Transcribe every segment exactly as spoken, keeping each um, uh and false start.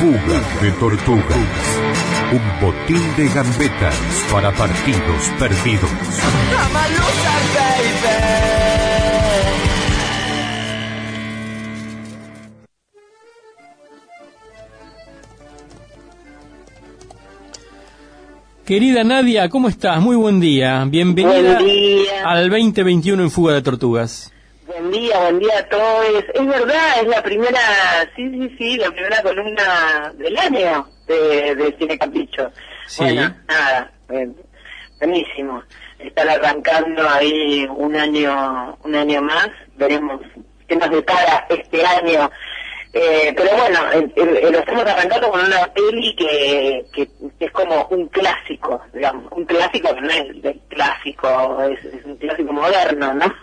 Fuga de tortugas. Un botín de gambetas para partidos perdidos. Querida Nadia, ¿cómo estás? Muy buen día. Bienvenida buen día. Al veinte veintiuno en Fuga de Tortugas. Buen día, buen día a todos. Es verdad, es la primera, sí, sí, sí, la primera columna del año de, de Cine Capricho. Sí. Bueno, nada, eh, buenísimo. Estar arrancando ahí un año, un año más. Veremos qué nos depara este año. Eh, pero bueno, eh, eh, lo estamos arrancando con una peli que, que, que es como un clásico, digamos, un clásico que no es de clásico, es, es un clásico moderno, ¿no?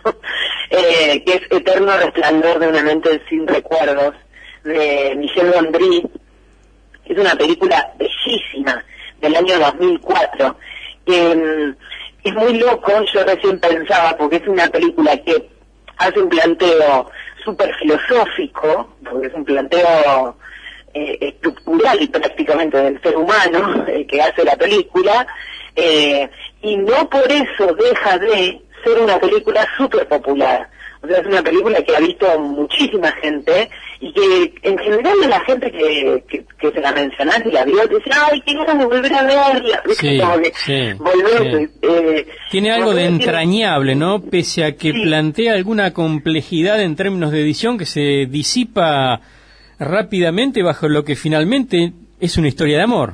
eh, que es Eterno Resplandor de una mente sin recuerdos, de Michel Gondry. Es una película bellísima, del año dos mil cuatro. Eh, es muy loco, yo recién pensaba, porque es una película que hace un planteo súper filosófico, porque es un planteo eh, estructural y prácticamente del ser humano el que hace la película, eh, y no por eso deja de ser una película súper popular. O sea, es una película que ha visto muchísima gente y que en general la gente que, que, que se la mencionaste y la vio te dice, ay, qué ganas de volver a verla. Sí, como que sí, volver, sí. Eh, Tiene algo de tiene... entrañable, ¿no? Pese a que sí. plantea alguna complejidad en términos de edición que se disipa rápidamente bajo lo que finalmente es una historia de amor.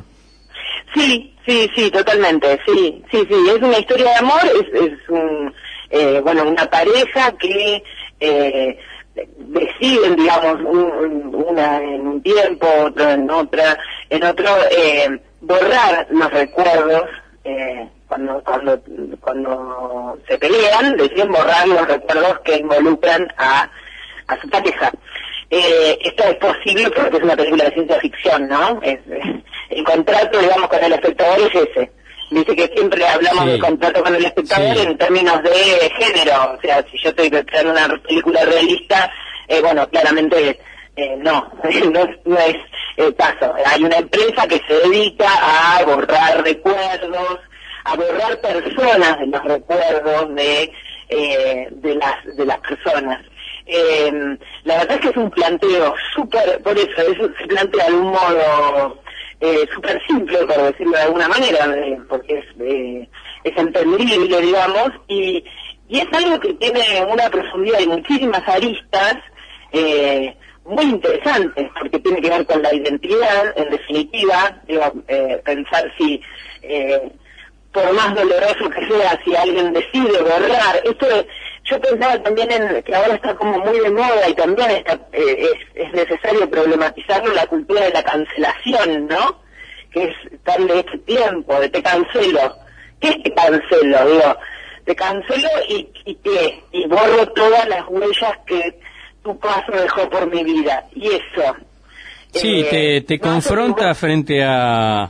Sí, sí, sí, totalmente, sí, sí, sí, es una historia de amor, es, es un, eh, bueno, una pareja que eh, deciden, digamos, un, una en un tiempo, otra en otra, en otro, eh, borrar los recuerdos, eh, cuando, cuando, cuando se pelean, deciden borrar los recuerdos que involucran a, a su pareja. Eh, esto es posible porque es una película de ciencia ficción, ¿no? Es, es, el contrato, digamos, con el espectador es ese. Dice que siempre hablamos sí. del contrato con el espectador, sí, en términos de género. O sea, si yo estoy creando una película realista, eh, bueno, claramente eh, no, no, no es el caso. Hay una empresa que se dedica a borrar recuerdos, a borrar personas de los recuerdos de, eh, de, las, de las personas. Eh, la verdad es que es un planteo súper, por eso, eso se plantea de un modo eh, súper simple, por decirlo de alguna manera, eh, porque es, eh, es entendible, digamos, y, y es algo que tiene una profundidad y muchísimas aristas eh, muy interesantes, porque tiene que ver con la identidad, en definitiva, digo, eh, pensar si... Eh, por más doloroso que sea, si alguien decide borrar, esto es, yo pensaba también en que ahora está como muy de moda y también está, eh, es, es necesario problematizarlo, la cultura de la cancelación, ¿no? Que es tan de este tiempo, de te cancelo. ¿Qué es te cancelo? Digo, te cancelo y, y qué, y borro todas las huellas que tu paso dejó por mi vida. Y eso. Sí, eh, te, te no confronta frente a...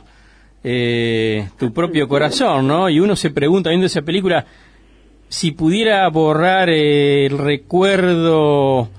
Eh, tu propio corazón, ¿no? Y uno se pregunta, viendo esa película, si pudiera borrar eh, el recuerdo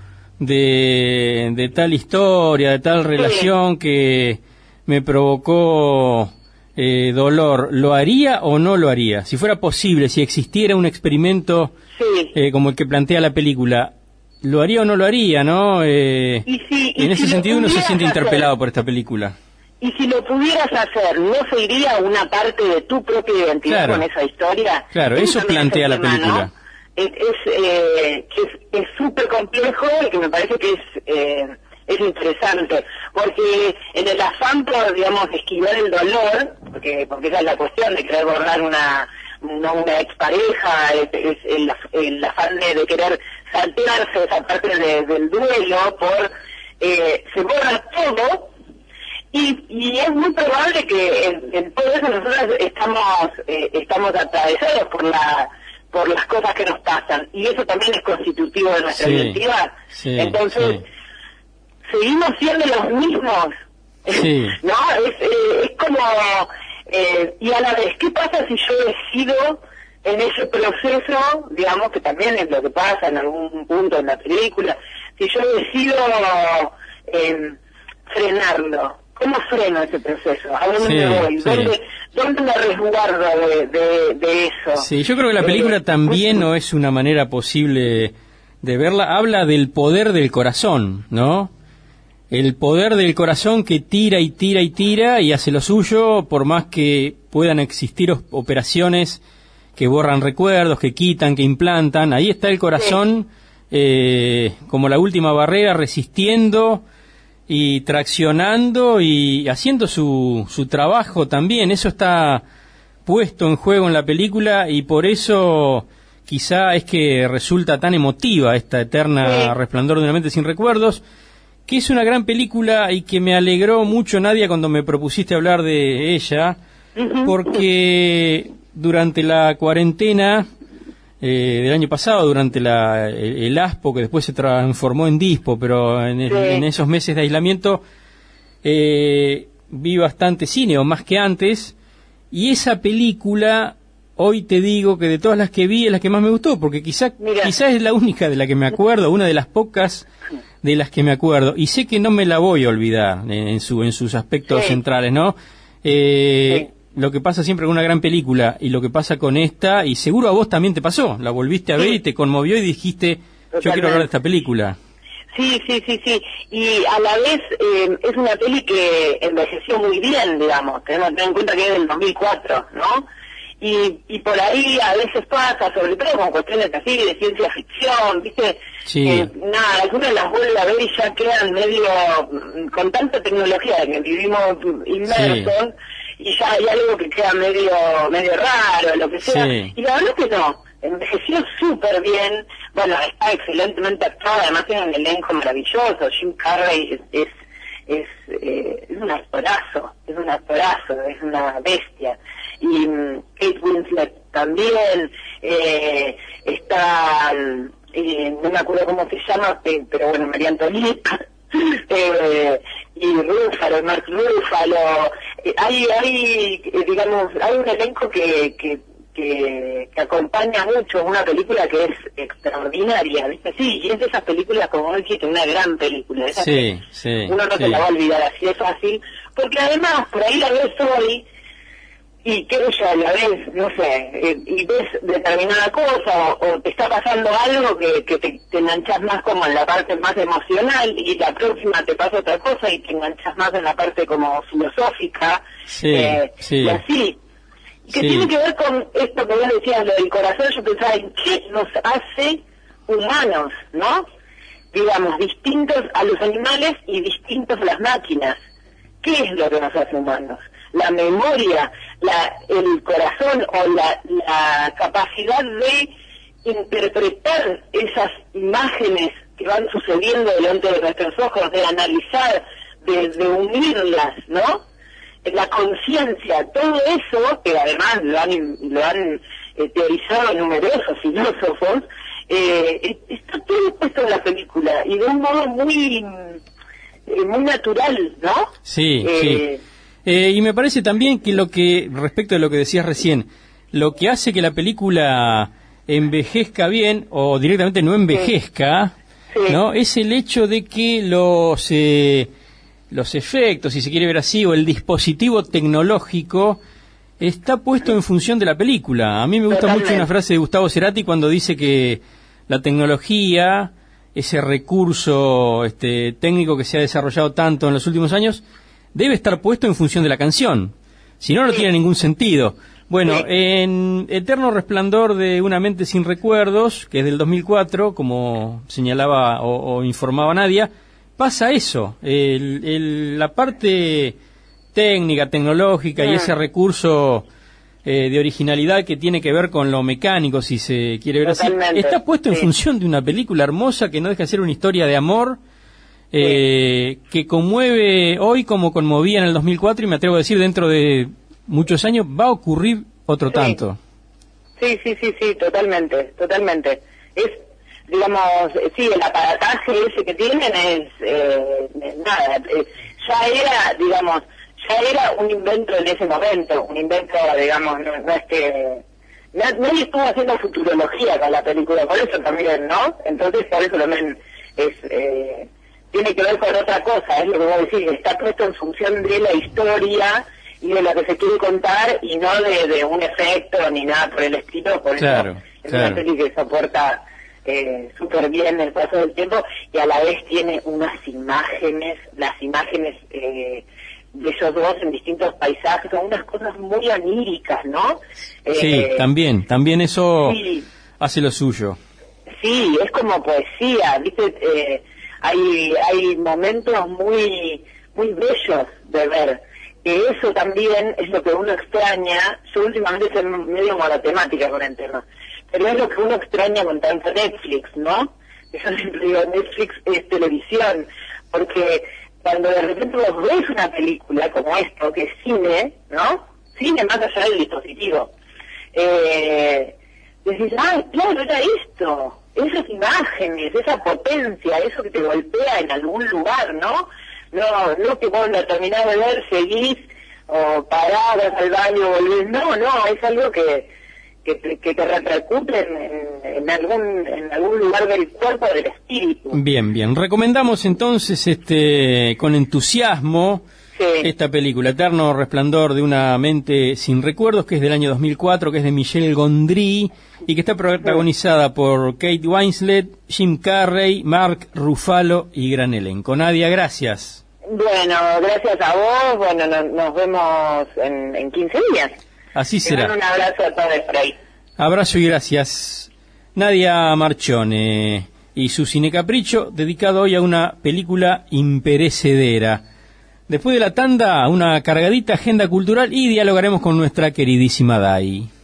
de, de tal historia, de tal relación sí. que me provocó eh, dolor, ¿lo haría o no lo haría? Si fuera posible, si existiera un experimento sí. eh, como el que plantea la película, ¿lo haría o no lo haría, no? Eh, y sí, y en ese si sentido uno se siente hacer. interpelado por esta película. Y si lo pudieras hacer, ¿no se iría una parte de tu propia identidad claro. con esa historia? Claro, eso, eso plantea la tema, película. ¿no? Es es eh, es súper complejo y que me parece que es eh, es interesante, porque en el afán por, digamos, esquivar el dolor, porque porque esa es la cuestión de querer borrar una una, una expareja, es, es el, el afán de, de querer saltearse esa parte de, del duelo, por eh, se borra todo. Y, y es muy probable que en, en todo eso nosotros estamos eh, estamos atravesados por la por las cosas que nos pasan, y eso también es constitutivo de nuestra sí, identidad. Sí, Entonces, sí. seguimos siendo los mismos. Sí. ¿No? Es, eh, es como... Eh, y a la vez, ¿qué pasa si yo decido en ese proceso, digamos, que también es lo que pasa en algún punto en la película, si yo decido eh, frenarlo? ¿cómo freno ese proceso? ¿A dónde sí, me voy? Sí. ¿Dónde, ¿Dónde me resguardo de, de, de eso? Sí, yo creo que la película eh, también no es una manera posible de verla. Habla del poder del corazón, ¿no? El poder del corazón que tira y tira y tira y hace lo suyo, por más que puedan existir operaciones que borran recuerdos, que quitan, que implantan. Ahí está el corazón, sí. eh, como la última barrera, resistiendo y traccionando y haciendo su, su trabajo también. Eso está puesto en juego en la película y por eso quizá es que resulta tan emotiva esta eterna sí. Resplandor de una mente sin recuerdos, que es una gran película y que me alegró mucho, Nadia, cuando me propusiste hablar de ella, uh-huh. porque durante la cuarentena eh, del año pasado, durante la, el, el ASPO, que después se transformó en DISPO, pero en, el, sí. en esos meses de aislamiento eh, vi bastante cine, o más que antes, y esa película, hoy te digo que de todas las que vi es la que más me gustó, porque quizá, quizá es la única de la que me acuerdo, una de las pocas de las que me acuerdo, y sé que no me la voy a olvidar en, en, su, en sus aspectos sí. centrales, ¿no? Eh, sí. Lo que pasa siempre con una gran película, y lo que pasa con esta, y seguro a vos también te pasó, la volviste a ver sí. y te conmovió y dijiste, Totalmente. Yo quiero hablar de esta película. Sí, sí, sí, sí, y a la vez eh, es una peli que envejeció muy bien, digamos, tenemos que tener en cuenta que es del dos mil cuatro, ¿no? Y, y por ahí a veces pasa, sobre todo con cuestiones así de ciencia ficción, ¿viste? Sí. Eh, nada, algunas las vuelve a ver y ya quedan medio, con tanta tecnología que vivimos inmersos, sí. y ya hay algo que queda medio medio raro, lo que sea. Sí. Y la verdad es que no, envejeció súper bien, bueno, está excelentemente actuada, además tiene un elenco maravilloso, Jim Carrey es... es es, eh, es un actorazo, es un actorazo, es una bestia. Y um, Kate Winslet también, eh, está, eh, no me acuerdo cómo se llama, eh, pero bueno, María Antonieta, eh, y Ruffalo, Mark Ruffalo, eh, hay, hay, eh, digamos, hay un elenco que, que Que, que acompaña mucho una película que es extraordinaria, ¿viste? Sí, y es de esas películas, como dijiste, una gran película. Esa sí, que sí. Uno no sí. se la va a olvidar así de fácil, porque además, por ahí la ves hoy, y qué sé yo, la ves, no sé, eh, y ves determinada cosa, o, o te está pasando algo que, que te, te enganchas más como en la parte más emocional, y la próxima te pasa otra cosa y te enganchas más en la parte como filosófica, sí, eh, sí. y así. Que sí. tiene que ver con esto que vos decías, lo del corazón. Yo pensaba en qué nos hace humanos, ¿no? Digamos, distintos a los animales y distintos a las máquinas. ¿Qué es lo que nos hace humanos? La memoria, la, el corazón o la, la capacidad de interpretar esas imágenes que van sucediendo delante de nuestros ojos, de analizar, de, de unirlas, ¿no? La conciencia, todo eso, que además lo han, lo han eh, teorizado numerosos filósofos, eh, está todo puesto en la película y de un modo muy eh, muy natural, ¿no? Sí, eh, sí. Eh, y me parece también que lo que, respecto de lo que decías recién, lo que hace que la película envejezca bien, o directamente no envejezca, sí. Sí. ¿no? Es el hecho de que los... Eh, los efectos, si se quiere ver así, o el dispositivo tecnológico está puesto en función de la película. A mí me gusta Totalmente. mucho una frase de Gustavo Cerati cuando dice que la tecnología, ese recurso este, técnico que se ha desarrollado tanto en los últimos años, debe estar puesto en función de la canción. Si no, no tiene ningún sentido. Bueno, en Eterno Resplandor de una mente sin recuerdos, que es del dos mil cuatro, como señalaba o, o informaba Nadia, pasa eso, el, el, la parte técnica, tecnológica y ese recurso eh, de originalidad que tiene que ver con lo mecánico, si se quiere ver Totalmente. así, está puesto en sí. función de una película hermosa que no deja de ser una historia de amor eh, sí. que conmueve hoy como conmovía en el dos mil cuatro y me atrevo a decir dentro de muchos años va a ocurrir otro sí. tanto. Sí, sí, sí, sí, totalmente, totalmente. Es digamos, sí, el aparataje ese que tienen es, eh, nada, eh, ya era, digamos, ya era un invento en ese momento, un invento, digamos, no, no es que, nadie estuvo haciendo futurología con la película, por eso también, ¿no? Entonces, por eso también es, eh, tiene que ver con otra cosa, es lo que voy a decir, está puesto en función de la historia y de lo que se quiere contar y no de, de un efecto ni nada por el estilo, por claro, eso es claro. una peli que soporta eh, súper bien el paso del tiempo y a la vez tiene unas imágenes, las imágenes eh, de ellos dos en distintos paisajes, son unas cosas muy oníricas, ¿no? Sí, eh, también, también eso sí, hace lo suyo. Sí, es como poesía, ¿viste? Eh, hay hay momentos muy muy bellos de ver. Que eso también es lo que uno extraña. Yo últimamente soy medio monotemática con el tema, pero es lo que uno extraña con tanto Netflix, ¿no? Yo siempre digo, Netflix es televisión, porque cuando de repente vos ves una película como esto, que es cine, ¿no? Cine más allá del dispositivo. Eh, decís, ah, claro, era esto, esas imágenes, esa potencia, eso que te golpea en algún lugar, ¿no? No, no que vos la terminás de ver, seguís, o parás, vas al baño, volvés, no, no, es algo que que te, que te repercute en, en, en algún en algún lugar del cuerpo, del espíritu. Bien, bien, recomendamos entonces este con entusiasmo Sí. esta película, Eterno Resplandor de una mente sin recuerdos, que es del año dos mil cuatro, que es de Michel Gondry y que está protagonizada por Kate Winslet, Jim Carrey, Mark Ruffalo y gran elenco. Nadia, gracias. Bueno, gracias a vos, bueno, no, nos vemos en, en quince días. Así Te será. mando un abrazo a todos por ahí. Abrazo y gracias. Nadia Marchone y su Cine Capricho, dedicado hoy a una película imperecedera. Después de la tanda, una cargadita agenda cultural y dialogaremos con nuestra queridísima Dai.